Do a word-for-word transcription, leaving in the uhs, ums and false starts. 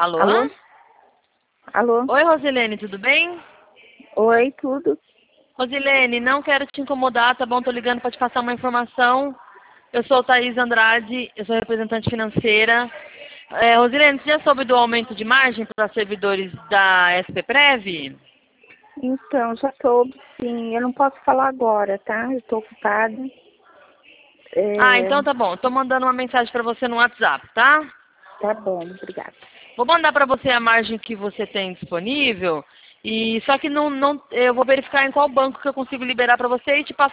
Alô? Alô? Alô? Oi, Rosilene, tudo bem? Oi, tudo? Rosilene, não quero te incomodar, tá bom? Tô ligando para te passar uma informação. Eu sou Thaís Andrade, eu sou representante financeira. É, Rosilene, você já soube do aumento de margem para servidores da S P Prev? Então, já soube, sim. Eu não posso falar agora, tá? Eu tô ocupada. É... Ah, então tá bom. Tô mandando uma mensagem para você no WhatsApp, tá? Tá bom, obrigada. Vou mandar para você a margem que você tem disponível. E só que não, não, eu vou verificar em qual banco que eu consigo liberar para você e te passo